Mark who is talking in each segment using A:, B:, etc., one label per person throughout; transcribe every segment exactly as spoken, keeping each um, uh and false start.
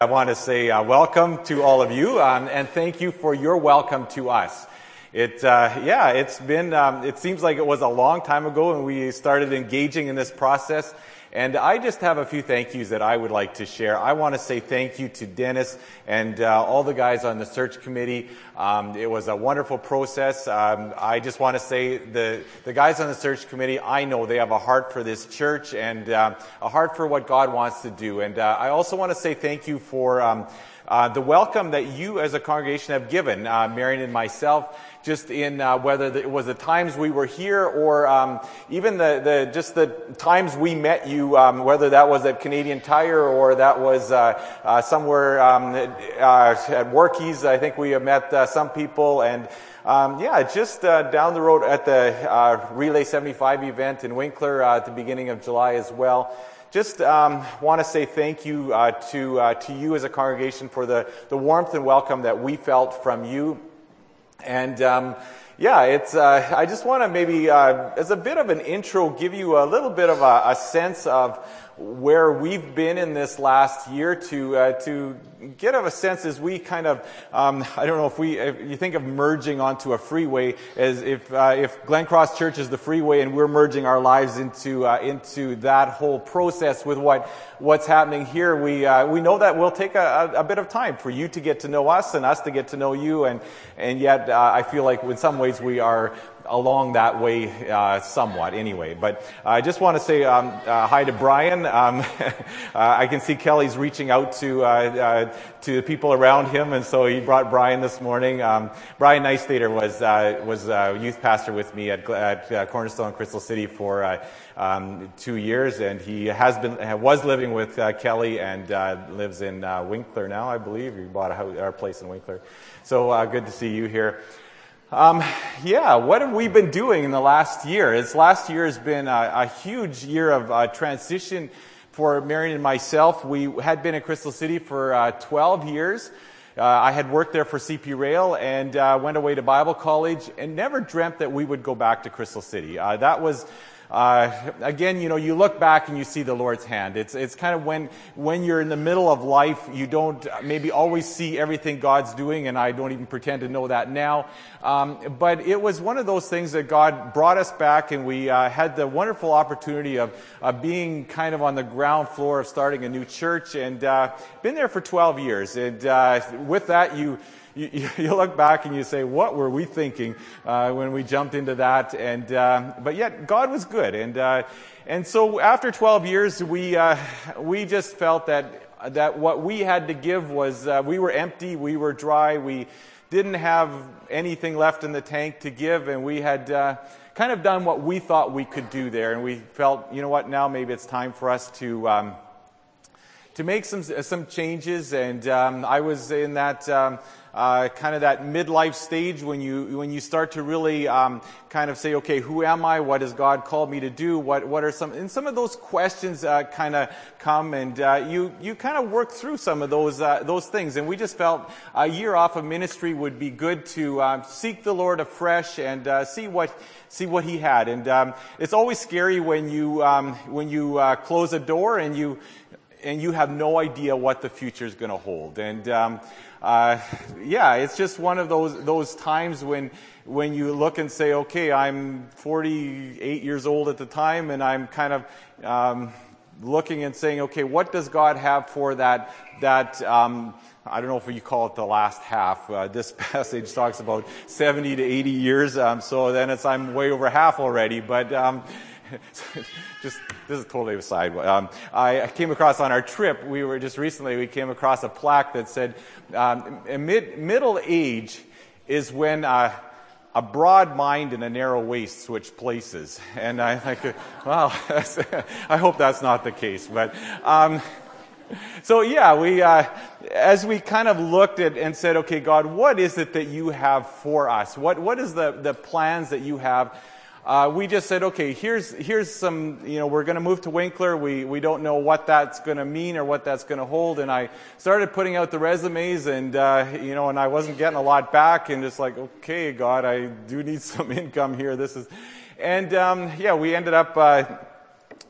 A: I want to say uh, welcome to all of you, um, and thank you for your welcome to us. It, uh, yeah, it's been, um, it seems like it was a long time ago when we started engaging in this process, and I just have a few thank yous that I would like to share. I want to say thank you to Dennis and uh, all the guys on the search committee. Um, it was a wonderful process. Um, I just want to say the the guys on the search committee, I know they have a heart for this church and uh, a heart for what God wants to do. And uh, I also want to say thank you for um, uh, the welcome that you as a congregation have given uh, Marion and myself. Just in uh, whether it was the times we were here or um, even the, the just the times we met you, um, whether that was at Canadian Tire or that was uh, uh, somewhere um, uh, at Workies. I think we have met uh, some people, and um, yeah, just uh, down the road at the uh, Relay seventy-five event in Winkler uh, at the beginning of July as well. Just um, want to say thank you uh, to uh, to you as a congregation for the the warmth and welcome that we felt from you. And um, yeah, it's. Uh, I just want to maybe, uh, as a bit of an intro, give you a little bit of a, a sense of where we've been in this last year to uh, to get of a sense as we kind of. Um, I don't know if we if you think of merging onto a freeway as if uh, if Glen Cross Church is the freeway and we're merging our lives into uh, into that whole process with what what's happening here. We uh, we know that will take a, a bit of time for you to get to know us and us to get to know you, and and yet uh, I feel like in some ways we are along that way uh, somewhat anyway. But I just want to say um, uh, hi to Brian. Um, uh, I can see Kelly's reaching out to uh, uh, to the people around him, and so he brought Brian this morning. Um, Brian Neistater was uh, was uh, youth pastor with me at, at uh, Cornerstone Crystal City for uh, um, two years, and he has been was living with uh, Kelly and uh, lives in uh, Winkler now, I believe. He bought a, house, a place in Winkler. So uh, good to see you here. Um, yeah, what have we been doing in the last year? This last year has been a, a huge year of uh, transition for Marion and myself. We had been in Crystal City for uh, twelve years. Uh, I had worked there for C P Rail and uh, went away to Bible college and never dreamt that we would go back to Crystal City. Uh, that was Uh, again, you know, you look back and you see the Lord's hand. It's it's kind of when when you're in the middle of life, you don't maybe always see everything God's doing, and I don't even pretend to know that now. Um, but it was one of those things that God brought us back, and we uh, had the wonderful opportunity of uh, being kind of on the ground floor of starting a new church, and uh, been there for twelve years. And uh, with that, you. You, you look back and you say, what were we thinking uh, when we jumped into that? And uh, but yet God was good, and uh, and so after twelve years, we uh, we just felt that that what we had to give was uh, we were empty, we were dry, we didn't have anything left in the tank to give, and we had uh, kind of done what we thought we could do there, and we felt, you know what, now maybe it's time for us to. Um, to make some some changes, and um, I was in that um, uh, kind of that midlife stage when you when you start to really um, kind of say, okay, who am I? What has God called me to do? What what are some and some of those questions uh, kind of come, and uh, you you kind of work through some of those uh, those things, and we just felt a year off of ministry would be good to uh, seek the Lord afresh and uh, see what. See what He had, and um, it's always scary when you um, when you uh, close a door and you. and you have no idea what the future is going to hold. And um, uh, yeah, it's just one of those those times when when you look and say, okay, I'm forty-eight years old at the time, and I'm kind of um, looking and saying, okay, what does God have for that that um, I don't know if you call it the last half. Uh, this passage talks about seventy to eighty years, um, so then it's I'm way over half already, but. Um, Just this is totally aside. Um, I, I came across on our trip. We were just recently. We came across a plaque that said, um, "Mid middle age is when uh, a broad mind and a narrow waist switch places." And I like, wow. I hope that's not the case. But um, so yeah, we uh, as we kind of looked at and said, "Okay, God, what is it that you have for us? What what is the the plans that you have?" Uh, we just said, okay, here's here's some, you know, we're going to move to Winkler. We we don't know what that's going to mean or what that's going to hold. And I started putting out the resumes, and uh, you know, and I wasn't getting a lot back. And just like, okay, God, I do need some income here. This is, and um, yeah, we ended up. Uh,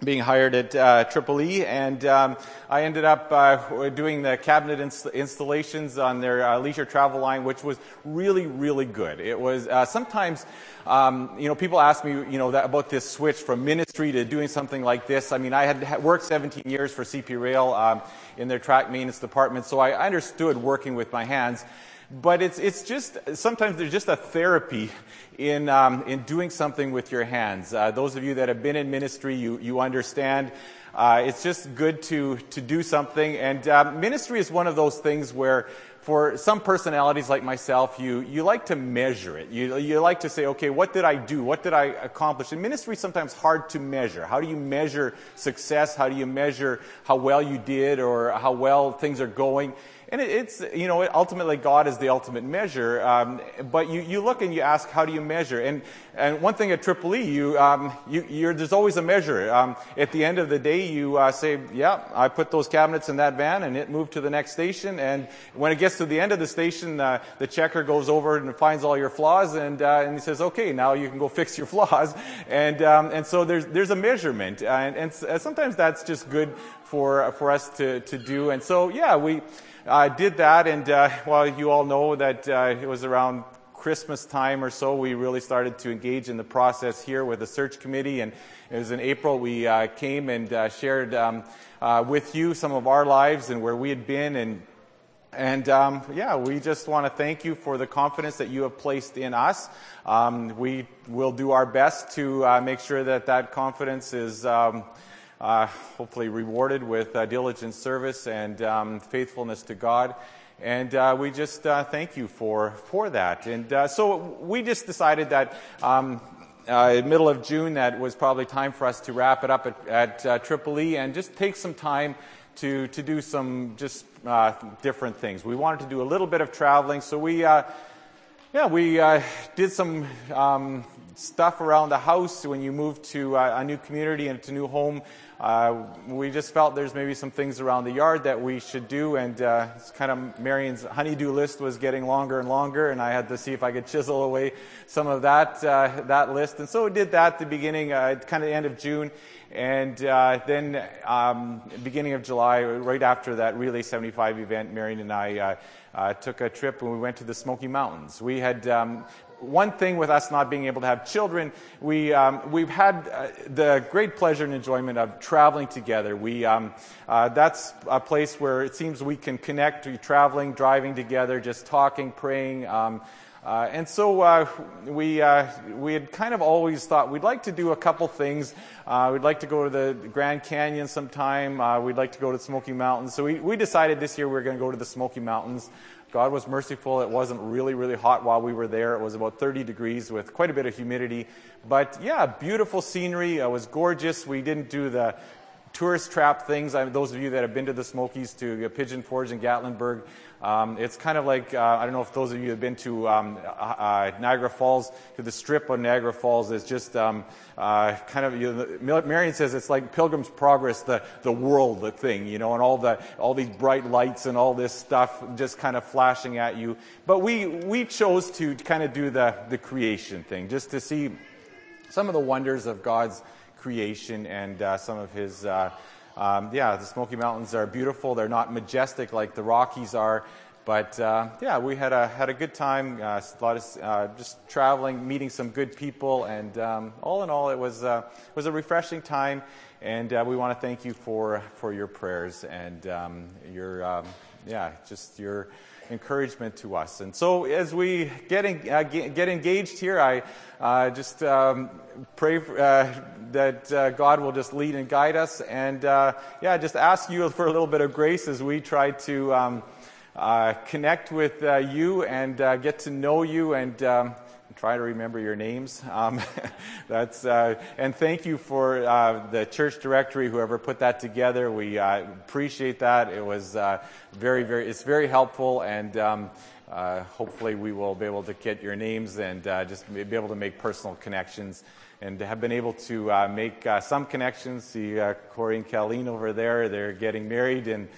A: being hired at uh, Triple E, and um, I ended up uh, doing the cabinet ins- installations on their uh, leisure travel line, which was really, really good. It was uh, sometimes, um, you know, people ask me, you know, that, about this switch from ministry to doing something like this. I mean, I had worked seventeen years for C P Rail um, in their track maintenance department, so I understood working with my hands. But it's it's just sometimes there's just a therapy in um, in doing something with your hands. Uh, those of you that have been in ministry, you you understand. Uh, it's just good to to do something. And uh, ministry is one of those things where, for some personalities like myself, you you like to measure it. You you like to say, okay, what did I do? What did I accomplish? And ministry is sometimes hard to measure. How do you measure success? How do you measure how well you did or how well things are going? And it's, you know, ultimately God is the ultimate measure. Um, but you, you look and you ask, how do you measure? And and one thing at Triple E, you, um, you you're, there's always a measure. Um, at the end of the day, you uh, say, yeah, I put those cabinets in that van, and it moved to the next station. And when it gets to the end of the station, uh, the checker goes over and finds all your flaws, and uh, and he says, okay, now you can go fix your flaws. And um, and so there's there's a measurement, and, and sometimes that's just good for for us to to do. And so yeah, we. I uh, did that, and uh, well, you all know that uh, it was around Christmas time or so we really started to engage in the process here with the search committee, and it was in April we uh, came and uh, shared um, uh, with you some of our lives and where we had been, and and um, yeah, we just want to thank you for the confidence that you have placed in us. Um, we will do our best to uh, make sure that that confidence is Um, Uh, hopefully rewarded with uh, diligent service and um, faithfulness to God. And uh, we just uh, thank you for for that. And uh, so we just decided that um, uh, in the middle of June that was probably time for us to wrap it up at, at uh, Triple E and just take some time to, to do some just uh, different things. We wanted to do a little bit of traveling, so we uh, yeah we uh, did some um, stuff around the house. When you move to uh, a new community and to a new home, Uh, we just felt there's maybe some things around the yard that we should do, and uh, it's kind of Marion's honey-do list was getting longer and longer, and I had to see if I could chisel away some of that uh, that list. And so we did that at the beginning, uh, kind of the end of June, and uh, then um, beginning of July, right after that Relay seventy-five event, Marion and I uh, uh, took a trip and we went to the Smoky Mountains. We had um, One thing with us not being able to have children, we, um, we've had uh, the great pleasure and enjoyment of traveling together. We, um, uh, that's a place where it seems we can connect, we traveling, driving together, just talking, praying. Um, uh, and so uh, we, uh, we had kind of always thought we'd like to do a couple things. Uh, we'd like to go to the Grand Canyon sometime. Uh, we'd like to go to the Smoky Mountains. So we, we decided this year we were going to go to the Smoky Mountains. God was merciful. It wasn't really, really hot while we were there. It was about thirty degrees with quite a bit of humidity. But yeah, beautiful scenery. It was gorgeous. We didn't do the tourist trap things. I mean, those of you that have been to the Smokies, to Pigeon Forge and Gatlinburg, um, it's kind of like, uh, I don't know if those of you have been to um, uh, Niagara Falls, to the strip of Niagara Falls. It's just um, uh, kind of, you know, Marion says it's like Pilgrim's Progress, the, the world, the thing, you know, and all the all these bright lights and all this stuff just kind of flashing at you. But we, we chose to kind of do the, the creation thing, just to see some of the wonders of God's creation and uh, some of his, uh, um, yeah, the Smoky Mountains are beautiful. They're not majestic like the Rockies are, but uh, yeah, we had a had a good time. Uh, a lot of uh, just traveling, meeting some good people, and um, all in all, it was uh, it was a refreshing time. And uh, we want to thank you for for your prayers and um, your um, yeah, just your encouragement to us. And so as we get in, uh, get, get engaged here, I uh, just um, pray for, uh, that uh, God will just lead and guide us, and uh, yeah, just ask you for a little bit of grace as we try to um, uh, connect with uh, you and uh, get to know you, and um, try to remember your names. Um, that's uh, and thank you for uh, the church directory, whoever put that together. We uh, appreciate that. It was uh, very, very. It's very helpful, and um, uh, hopefully we will be able to get your names and uh, just be able to make personal connections, and have been able to uh, make uh, some connections. See uh, Corey and Colleen over there; they're getting married, and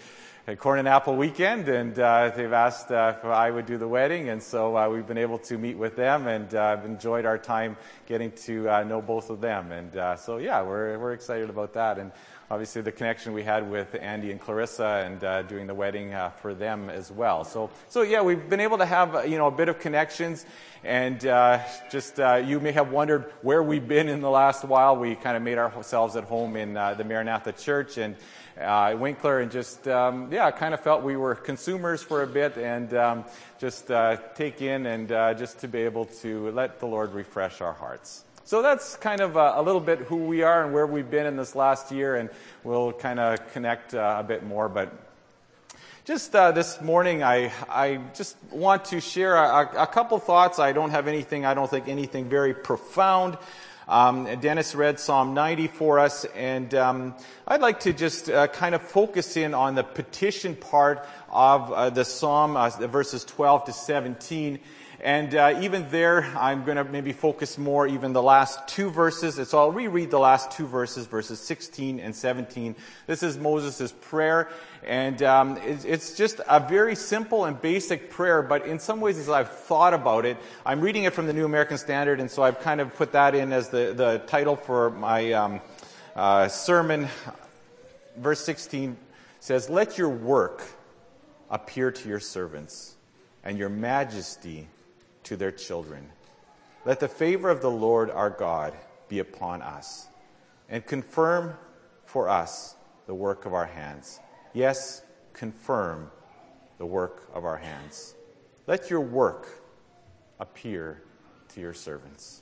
A: a corn and apple weekend, and uh, they've asked uh, if I would do the wedding, and so uh, we've been able to meet with them, and uh, I've enjoyed our time getting to uh, know both of them, and uh, so yeah, we're we're excited about that, and obviously the connection we had with Andy and Clarissa, and uh, doing the wedding uh, for them as well. So so yeah, we've been able to have uh, you know a bit of connections, and uh, just uh, you may have wondered where we've been in the last while. We kind of made ourselves at home in uh, the Maranatha Church and uh, Winkler, and just um, yeah, kind of felt we were consumers for a bit, and um, just uh, take in and uh, just to be able to let the Lord refresh our hearts. So that's kind of a, a little bit who we are and where we've been in this last year, and we'll kind of connect uh, a bit more. But just uh, this morning, I I just want to share a, a couple thoughts. I don't have anything, I don't think anything very profound. Um, Dennis read Psalm ninety for us, and um, I'd like to just uh, kind of focus in on the petition part of uh, the Psalm, uh, verses twelve to seventeen. And uh, even there, I'm going to maybe focus more even the last two verses. So I'll reread the last two verses, verses sixteen and seventeen. This is Moses' prayer, and um, it's, it's just a very simple and basic prayer, but in some ways, as I've thought about it, I'm reading it from the New American Standard, and so I've kind of put that in as the, the title for my um, uh, sermon. Verse sixteen says, "Let your work appear to your servants, and your majesty to their children. Let the favor of the Lord our God be upon us, and confirm for us the work of our hands." Yes, confirm the work of our hands. Let your work appear to your servants.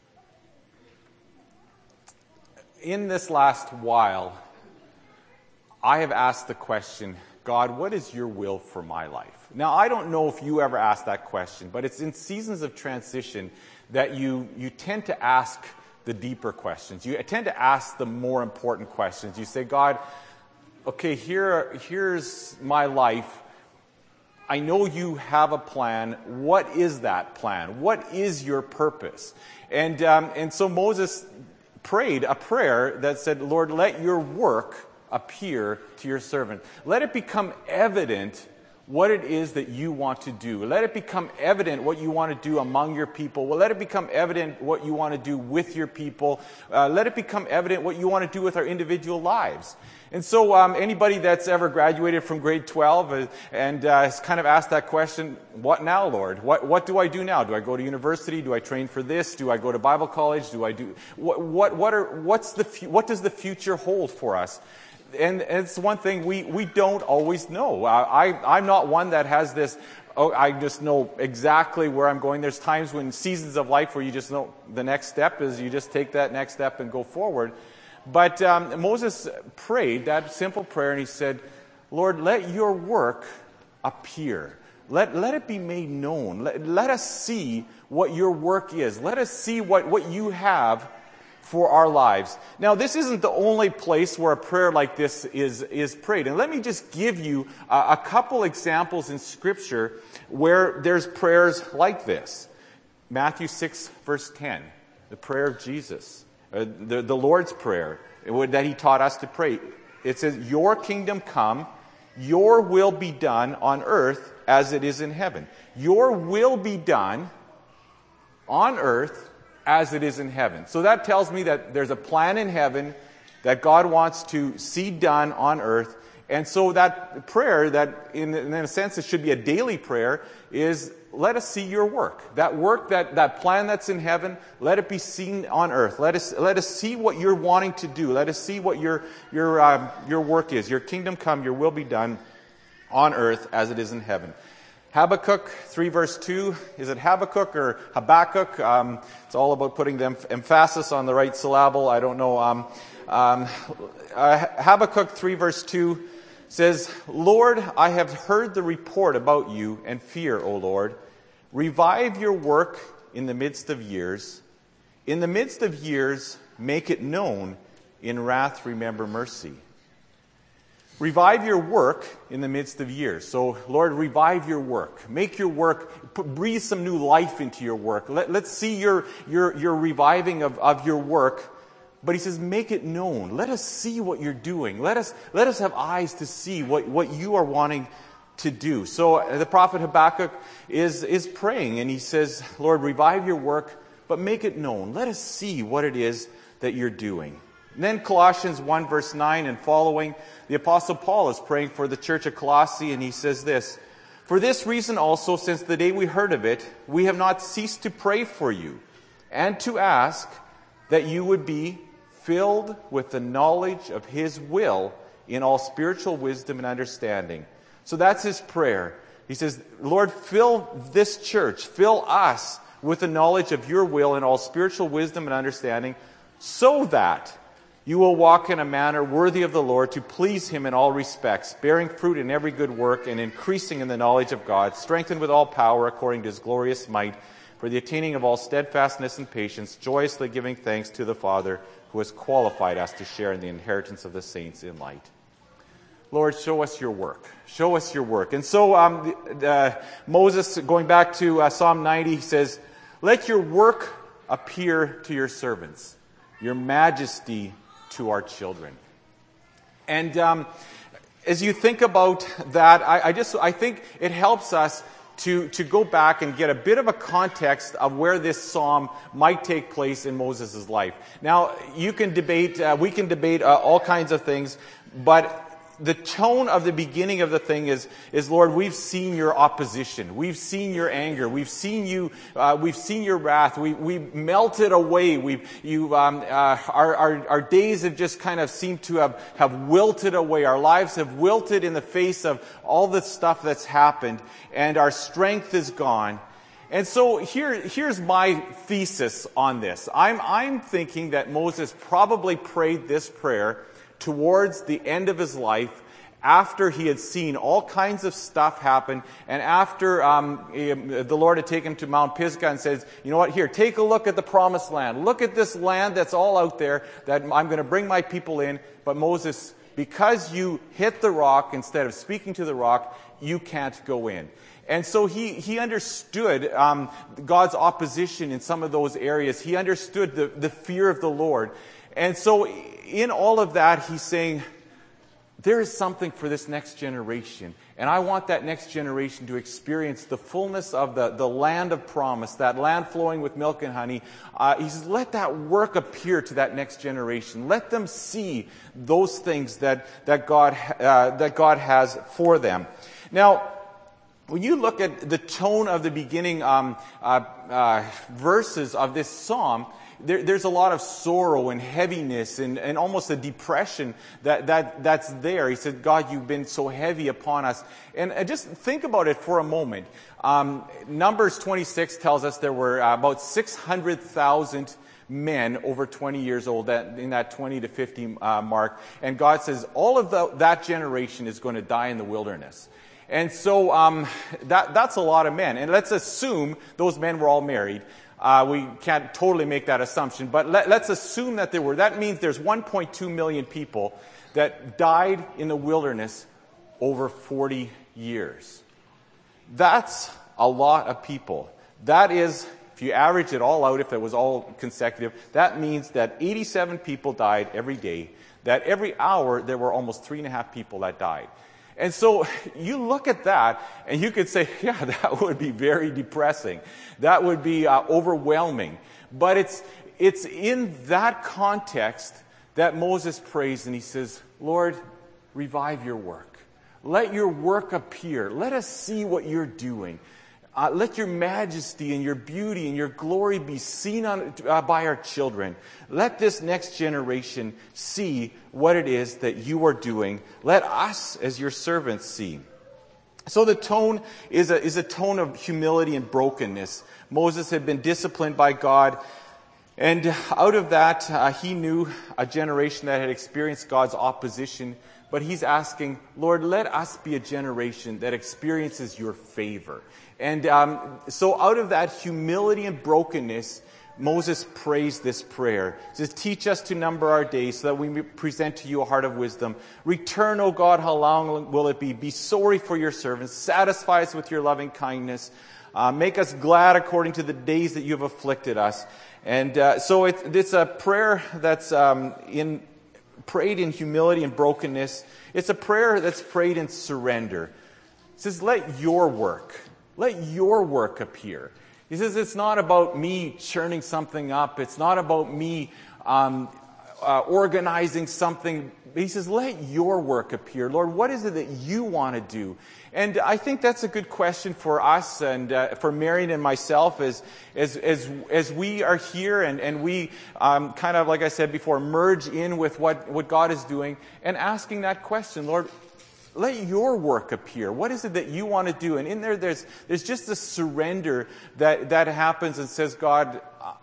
A: In this last while, I have asked the question, God, what is your will for my life? Now, I don't know if you ever asked that question, but it's in seasons of transition that you, you tend to ask the deeper questions. You tend to ask the more important questions. You say, God, okay, here, here's my life. I know you have a plan. What is that plan? What is your purpose? And, um, and so Moses prayed a prayer that said, Lord, let your work appear to your servant. Let it become evident what it is that you want to do. Let it become evident what you want to do among your people. Well, let it become evident what you want to do with your people. Uh, let it become evident what you want to do with our individual lives. And so um, anybody that's ever graduated from grade twelve uh, and uh, has kind of asked that question, what now, Lord? What what do I do now? Do I go to university? Do I train for this? Do I go to Bible college? Do I do what what what are what's the what does the future hold for us? And it's one thing we, we don't always know. I, I'm not one that has this, oh, I just know exactly where I'm going. There's times when seasons of life where you just know the next step is you just take that next step and go forward. But um, Moses prayed that simple prayer, and he said, Lord, let your work appear. Let, let it be made known. Let, let us see what your work is. Let us see what, what you have for our lives. Now, this isn't the only place where a prayer like this is, is prayed. And let me just give you a, a couple examples in Scripture where there's prayers like this. Matthew six, verse ten, the prayer of Jesus, uh, the, the Lord's Prayer that he taught us to pray. It says, your kingdom come, your will be done on earth as it is in heaven. Your will be done on earth as it is in heaven. So that tells me that there's a plan in heaven that God wants to see done on earth. And so that prayer, that in, in a sense it should be a daily prayer, is let us see your work. That work, that, that plan that's in heaven, let it be seen on earth. Let us, let us see what you're wanting to do. Let us see what your, your, um, your work is. Your kingdom come, your will be done on earth as it is in heaven. Habakkuk three verse two, is it Habakkuk or Habakkuk? Um, it's all about putting the emphasis on the right syllable. I don't know. Um, um, uh, Habakkuk three verse two says, Lord, I have heard the report about you and fear, O Lord. Revive your work in the midst of years. In the midst of years, make it known. In wrath, remember mercy. Revive your work in the midst of years. So, Lord, revive your work. Make your work, put, breathe some new life into your work. Let, let's see your, your, your reviving of, of your work But he says, make it known. Let us see what you're doing. Let us, let us have eyes to see what, what you are wanting to do. So uh, the prophet Habakkuk is, is praying, and he says, Lord, revive your work, but make it known. Let us see what it is that you're doing. And then Colossians one verse nine and following, the Apostle Paul is praying for the church of Colossae, and he says this, for this reason also, since the day we heard of it, we have not ceased to pray for you and to ask that you would be filled with the knowledge of His will in all spiritual wisdom and understanding. So that's his prayer. He says, Lord, fill this church, fill us with the knowledge of your will in all spiritual wisdom and understanding, so that you will walk in a manner worthy of the Lord, to please Him in all respects, bearing fruit in every good work and increasing in the knowledge of God, strengthened with all power according to His glorious might, for the attaining of all steadfastness and patience, joyously giving thanks to the Father who has qualified us to share in the inheritance of the saints in light. Lord, show us your work. Show us your work. And so um, the, uh, Moses, going back to uh, Psalm ninety, he says, let your work appear to your servants, your majesty to our children. And um, as you think about that, I, I just I think it helps us to, to go back and get a bit of a context of where this psalm might take place in Moses' life. Now, you can debate, uh, we can debate uh, all kinds of things, but the tone of the beginning of the thing is, is Lord, we've seen your opposition. We've seen your anger. We've seen you, uh, we've seen your wrath. We, we melted away. We've, you, um, uh, our, our, our days have just kind of seemed to have, have wilted away. Our lives have wilted in the face of all the stuff that's happened, and our strength is gone. And so here, here's my thesis on this. I'm, I'm thinking that Moses probably prayed this prayer towards the end of his life, after he had seen all kinds of stuff happen, and after um, the Lord had taken him to Mount Pisgah and says, you know what, here, take a look at the promised land. Look at this land that's all out there that I'm going to bring my people in. But Moses, because you hit the rock instead of speaking to the rock, you can't go in. And so he, he understood um, God's opposition in some of those areas. He understood the, the fear of the Lord. And so in all of that, he's saying, there is something for this next generation. And I want that next generation to experience the fullness of the, the land of promise, that land flowing with milk and honey. Uh, he says, let that work appear to that next generation. Let them see those things that, that, God, uh, that God has for them. Now, when you look at the tone of the beginning um, uh, uh, verses of this psalm, There, there's a lot of sorrow and heaviness and, and almost a depression that, that that's there. He said, God, you've been so heavy upon us. And uh, just think about it for a moment. Um, Numbers twenty-six tells us there were uh, about six hundred thousand men over twenty years old, that, in that twenty to fifty uh, mark. And God says all of the, that generation is going to die in the wilderness. And so um, that that's a lot of men. And let's assume those men were all married. Uh, we can't totally make that assumption, but let, let's assume that there were. That means there's one point two million people that died in the wilderness over forty years. That's a lot of people. That is, if you average it all out, if it was all consecutive, that means that eighty-seven people died every day, that every hour there were almost three and a half people that died. And so you look at that and you could say, yeah, that would be very depressing. That would be uh, overwhelming. But it's it's in that context that Moses prays and he says, Lord, revive your work. Let your work appear. Let us see what you're doing. Uh, let your majesty and your beauty and your glory be seen on, uh, by our children. Let this next generation see what it is that you are doing. Let us, as your servants, see. So the tone is a, is a tone of humility and brokenness. Moses had been disciplined by God, and out of that, uh, he knew a generation that had experienced God's opposition. But he's asking, Lord, let us be a generation that experiences your favor. And um, so out of that humility and brokenness, Moses prays this prayer. He says, teach us to number our days so that we may present to you a heart of wisdom. Return, O God, how long will it be? Be sorry for your servants. Satisfy us with your loving kindness. Uh, make us glad according to the days that you have afflicted us. And uh, so it's, it's a prayer that's um, in prayed in humility and brokenness. It's a prayer that's prayed in surrender. It says, let your work, let your work appear. He says, it's not about me churning something up. It's not about me um, uh, organizing something. He says, let your work appear. Lord, what is it that you want to do? And I think that's a good question for us and uh, for Marion and myself as as as, as we are here and, and we um, kind of, like I said before, merge in with what, what God is doing and asking that question, Lord, let your work appear. What is it that you want to do? And in there, there's there's just a surrender that, that happens and says, God,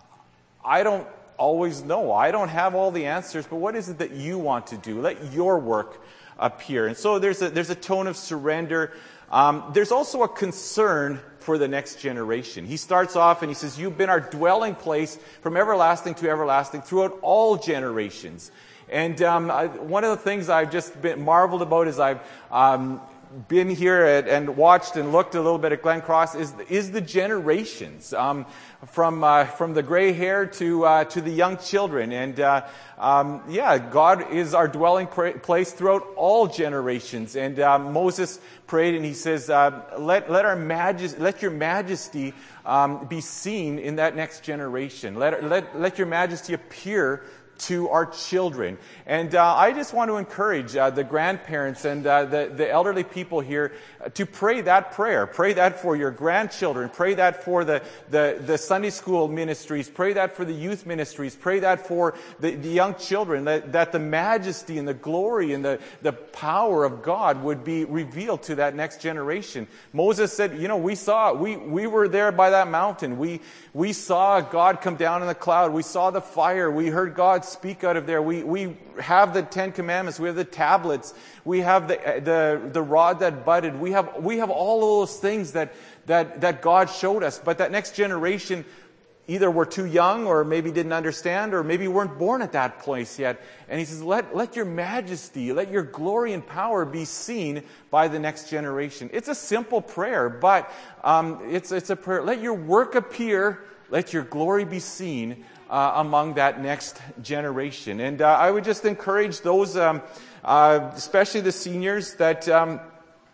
A: I don't always know. I don't have all the answers, but what is it that you want to do? Let your work appear. And so there's a, there's a tone of surrender. Um, there's also a concern for the next generation. He starts off and he says, you've been our dwelling place from everlasting to everlasting throughout all generations. And um, I, one of the things I've just been marveled about is I've um, been here at, and watched and looked a little bit at Glen Cross is is the generations um, from uh, from the gray hair to uh, to the young children. And uh, um, yeah, God is our dwelling pra- place throughout all generations. And uh, Moses prayed and he says, uh, "Let let our majesty, let your majesty um, be seen in that next generation. Let let let your majesty appear to our children." And uh, I just want to encourage uh, the grandparents and uh, the, the elderly people here uh, to pray that prayer. Pray that for your grandchildren. Pray that for the, the, the Sunday school ministries. Pray that for the youth ministries. Pray that for the, the young children, that, that the majesty and the glory and the, the power of God would be revealed to that next generation. Moses said, you know, we saw, we, we were there by that mountain. We, we saw God come down in the cloud. We saw the fire. We heard God speak out of there. We we have the Ten Commandments. We have the tablets. We have the the the rod that budded. We have we have all of those things that that that God showed us. But that next generation either were too young or maybe didn't understand or maybe weren't born at that place yet. And he says, let let your majesty, let your glory and power be seen by the next generation. It's a simple prayer, but um, it's it's a prayer. Let your work appear. Let your glory be seen Uh, among that next generation. And uh, I would just encourage those, um, uh, especially the seniors, that um,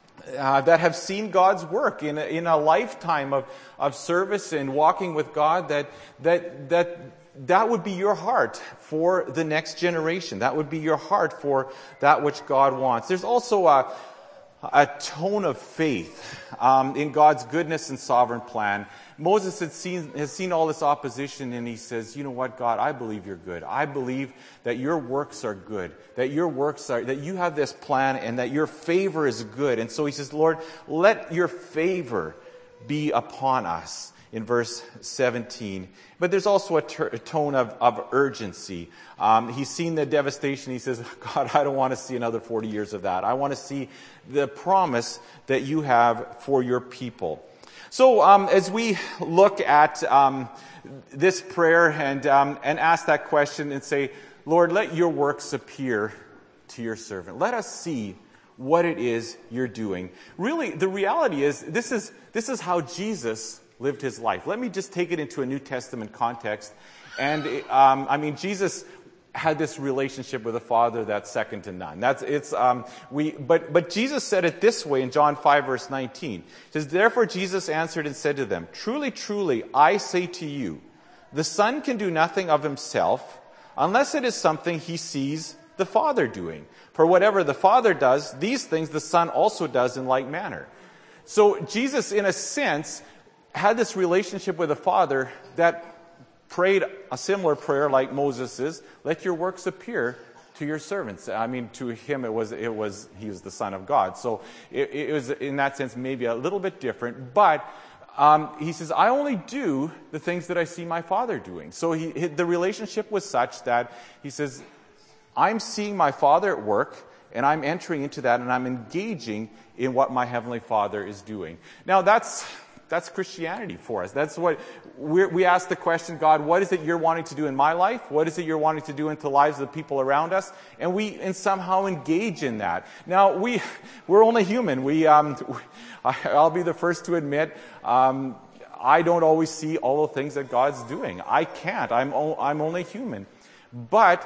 A: uh, that have seen God's work in a, in a lifetime of, of service and walking with God, that that that that would be your heart for the next generation. That would be your heart for that which God wants. There's also a, a tone of faith um, in God's goodness and sovereign plan. Moses had seen, has seen all this opposition, and he says, you know what, God, I believe you're good. I believe that your works are good, that your works are, that you have this plan, and that your favor is good. And so he says, Lord, let your favor be upon us, in verse seventeen. But there's also a, ter- a tone of, of urgency. Um, he's seen the devastation. He says, God, I don't want to see another forty years of that. I want to see the promise that you have for your people. So um, as we look at um, this prayer and um, and ask that question and say, Lord, let your works appear to your servant. Let us see what it is you're doing. Really, the reality is this is this is how Jesus lived his life. Let me just take it into a New Testament context. And um, I mean, Jesus had this relationship with the Father that's second to none. That's it's um we but but Jesus said it this way in John five verse nineteen. It says, therefore Jesus answered and said to them, truly, truly, I say to you, the Son can do nothing of himself unless it is something he sees the Father doing. For whatever the Father does, these things the Son also does in like manner. So Jesus, in a sense, had this relationship with the Father that prayed a similar prayer like Moses is, let your works appear to your servants. I mean, to him it was, it was, he was the Son of God. So it, it was, in that sense, maybe a little bit different. But um, he says, I only do the things that I see my Father doing. So he, the relationship was such that he says, I'm seeing my Father at work, and I'm entering into that, and I'm engaging in what my Heavenly Father is doing. Now, that's that's Christianity for us. That's what we're, we ask the question, God, what is it you're wanting to do in my life? What is it you're wanting to do into the lives of the people around us? And we and somehow engage in that. Now, we, we're only human. We, um, I'll be the first to admit, um, I don't always see all the things that God's doing. I can't. I'm, o- I'm only human. But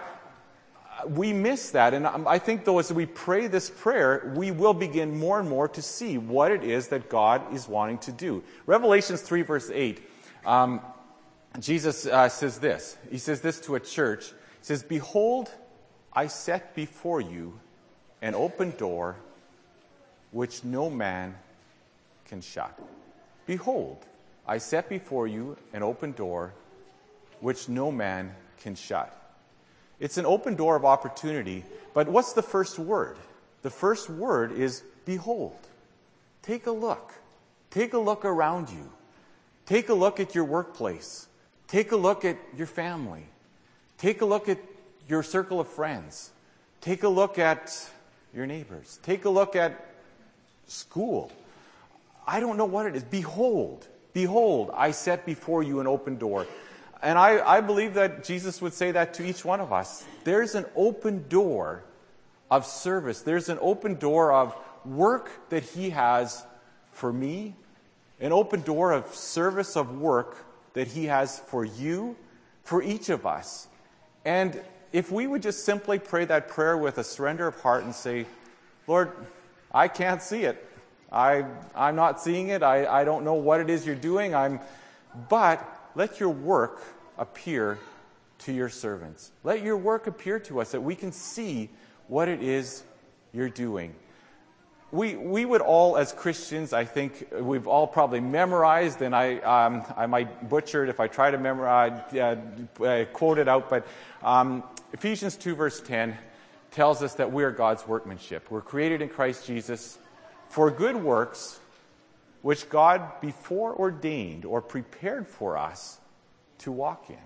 A: we miss that. And I think, though, as we pray this prayer, we will begin more and more to see what it is that God is wanting to do. Revelations three, verse eight, um, Jesus uh, says this. He says this to a church. He says, "Behold, I set before you an open door which no man can shut." Behold, I set before you an open door which no man can shut. It's an open door of opportunity, but what's the first word? The first word is behold. Take a look. Take a look around you. Take a look at your workplace. Take a look at your family. Take a look at your circle of friends. Take a look at your neighbors. Take a look at school. I don't know what it is. Behold. Behold, I set before you an open door. And I, I believe that Jesus would say that to each one of us. There's an open door of service. There's an open door of work that He has for me. An open door of service, of work that He has for you, for each of us. And if we would just simply pray that prayer with a surrender of heart and say, Lord, I can't see it. I, I'm not seeing it. I, I don't know what it is you're doing. I'm, but let your work appear to your servants. Let your work appear to us that we can see what it is you're doing. We we would all, as Christians, I think we've all probably memorized, and I um, I might butcher it if I try to memorize, uh, uh, quote it out, but um, Ephesians two verse ten tells us that we are God's workmanship. We're created in Christ Jesus for good works, which God before ordained or prepared for us to walk in.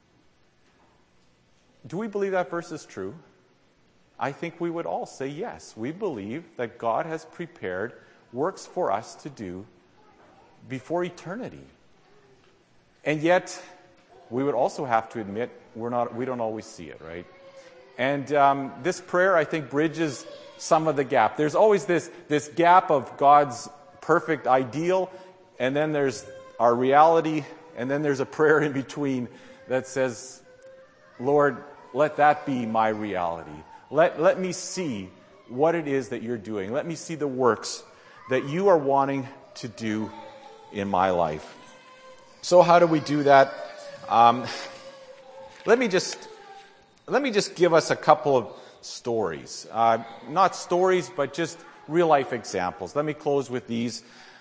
A: Do we believe that verse is true? I think we would all say yes. We believe that God has prepared works for us to do before eternity. And yet, we would also have to admit we're not, we don't always see it, right? And um, this prayer, I think, bridges some of the gap. There's always this, this gap of God's perfect ideal, and then there's our reality, and then there's a prayer in between that says, Lord, let that be my reality. Let, let me see what it is that you're doing. Let me see the works that you are wanting to do in my life. So how do we do that? Um, let me just let me just give us a couple of stories. Uh, not stories, but just real life examples. Let me close with these.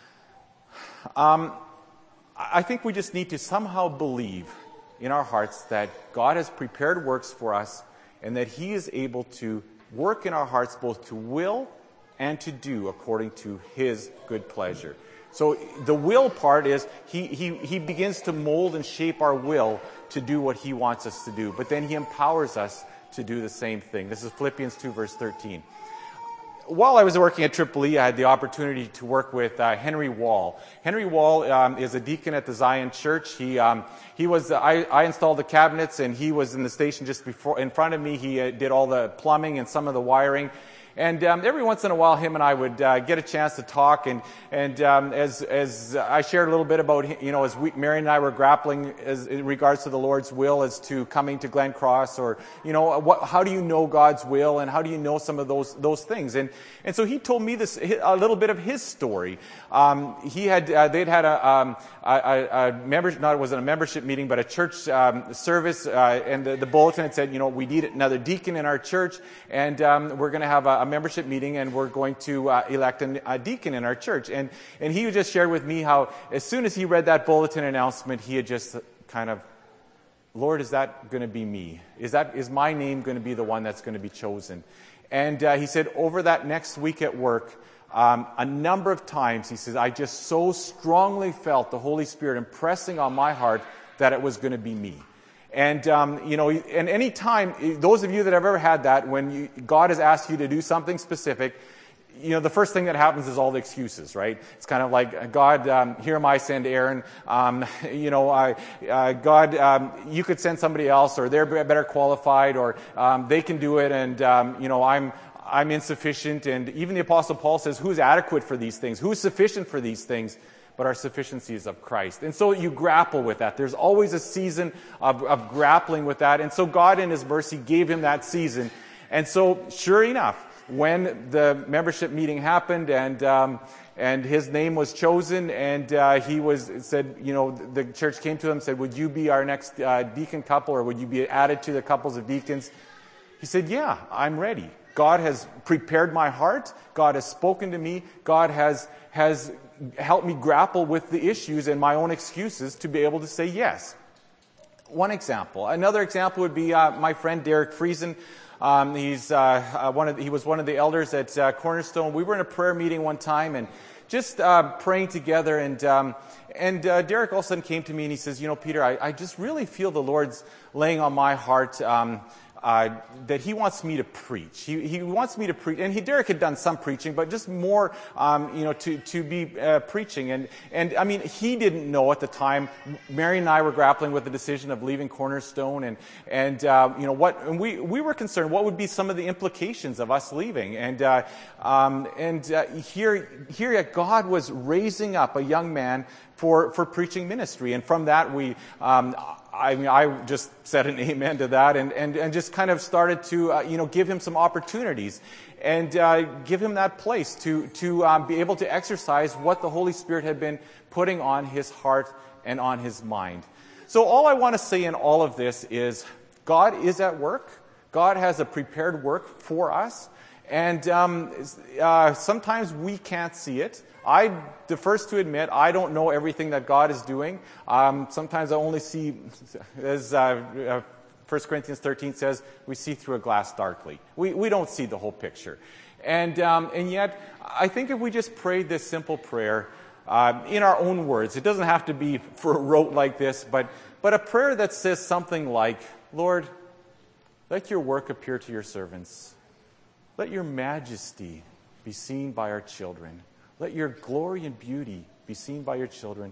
A: Um, I think we just need to somehow believe in our hearts that God has prepared works for us and that He is able to work in our hearts both to will and to do according to His good pleasure. So the will part is he, he, he begins to mold and shape our will to do what He wants us to do. But then He empowers us to do the same thing. This is Philippians two, verse thirteen. While I was working at Triple E, I had the opportunity to work with uh, Henry Wall. Henry Wall um, is a deacon at the Zion Church. He um, he was uh, I, I installed the cabinets, and he was in the station just before in front of me. He uh, did all the plumbing and some of the wiring. And um, every once in a while, him and I would uh, get a chance to talk. And and um, as as I shared a little bit about, you know, as we, Mary and I were grappling as in regards to the Lord's will as to coming to Glen Cross, or you know, what, how do you know God's will, and how do you know some of those those things? And and so he told me this a little bit of his story. Um, he had uh, they'd had a um, a, a member not it wasn't a membership meeting, but a church um, service, uh, and the, the bulletin had said, you know, we need another deacon in our church, and um, we're going to have a membership meeting, and we're going to uh, elect a, a deacon in our church. And and he just shared with me how as soon as he read that bulletin announcement, he had just kind of, Lord, is that going to be me? Is that is my name going to be the one that's going to be chosen? And uh, he said over that next week at work, um, a number of times, he says, I just so strongly felt the Holy Spirit impressing on my heart that it was going to be me. And, um, you know, and any time, those of you that have ever had that, when you, God has asked you to do something specific, you know, the first thing that happens is all the excuses, right? It's kind of like, God, um, here am I, send Aaron. Um, you know, I, uh, God, um, you could send somebody else, or they're better qualified, or um, they can do it, and um, you know, I'm I'm insufficient. And even the Apostle Paul says, who's adequate for these things? Who's sufficient for these things? But our sufficiency is of Christ. And so you grapple with that. There's always a season of, of grappling with that. And so God, in His mercy, gave him that season. And so, sure enough, when the membership meeting happened, and um, and his name was chosen, and uh, he was said, you know, the church came to him and said, would you be our next uh, deacon couple, or would you be added to the couples of deacons? He said, yeah, I'm ready. God has prepared my heart. God has spoken to me. God has has helped me grapple with the issues and my own excuses to be able to say yes. One example. Another example would be uh, my friend Derek Friesen. Um, he's uh, uh, one of the, he was one of the elders at uh, Cornerstone. We were in a prayer meeting one time and just uh, praying together, and um, and uh, Derek all of a sudden came to me and he says, you know, Peter, I, I just really feel the Lord's laying on my heart um, uh, that He wants me to preach. He He wants me to preach, and he, Derek had done some preaching, but just more, um, you know, to to be uh, preaching. And and I mean, he didn't know at the time. Mary and I were grappling with the decision of leaving Cornerstone, and and uh, you know what, and we we were concerned what would be some of the implications of us leaving. And uh, um, and uh, here here God was raising up a young man for for preaching ministry, and from that we. Um, I mean, I just said an amen to that, and, and, and just kind of started to, uh, you know, give him some opportunities, and uh, give him that place to to um, be able to exercise what the Holy Spirit had been putting on his heart and on his mind. So all I want to say in all of this is, God is at work. God has a prepared work for us, and um, uh, sometimes we can't see it. I'm the first to admit I don't know everything that God is doing. Um, sometimes I only see, as uh, uh, First Corinthians thirteen says, we see through a glass darkly. We we don't see the whole picture. And um, and yet, I think if we just prayed this simple prayer uh, in our own words, it doesn't have to be for rote like this, but but a prayer that says something like, Lord, let your work appear to your servants. Let your majesty be seen by our children. Let your glory and beauty be seen by your children.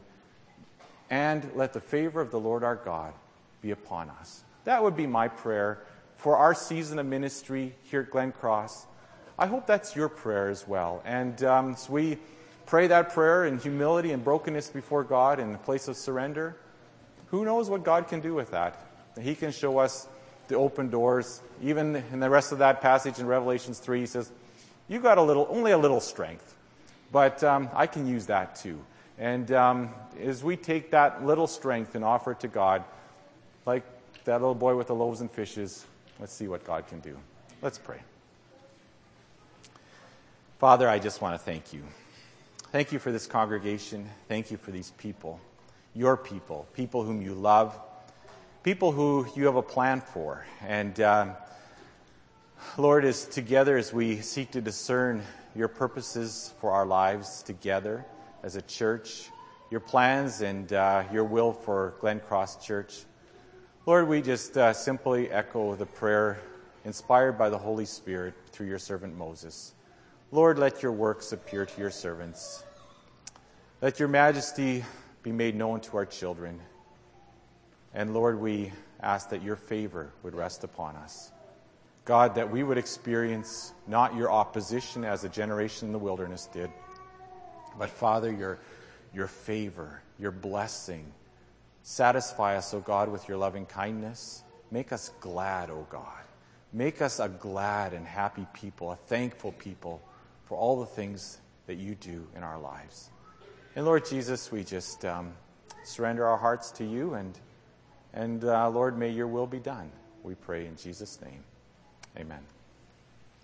A: And let the favor of the Lord our God be upon us. That would be my prayer for our season of ministry here at Glen Cross. I hope that's your prayer as well. And um, so we pray that prayer in humility and brokenness before God in the place of surrender. Who knows what God can do with that? He can show us the open doors. Even in the rest of that passage in Revelations three, he says, you got a little, only a little strength. But um, I can use that too. And um, as we take that little strength and offer it to God, like that little boy with the loaves and fishes, let's see what God can do. Let's pray. Father, I just want to thank you. Thank you for this congregation. Thank you for these people, your people, people whom you love, people who you have a plan for. And um, Lord, as together as we seek to discern your purposes for our lives together as a church, your plans and uh, your will for Glen Cross Church, Lord, we just uh, simply echo the prayer inspired by the Holy Spirit through your servant Moses. Lord, let your works appear to your servants. Let your majesty be made known to our children. And Lord, we ask that your favor would rest upon us. God, that we would experience not your opposition as a generation in the wilderness did, but Father, your, your favor, your blessing. Satisfy us, O God, with your loving kindness. Make us glad, O God. Make us a glad and happy people, a thankful people for all the things that you do in our lives. And Lord Jesus, we just um, surrender our hearts to you, and, and uh, Lord, may your will be done. We pray in Jesus' name. Amen.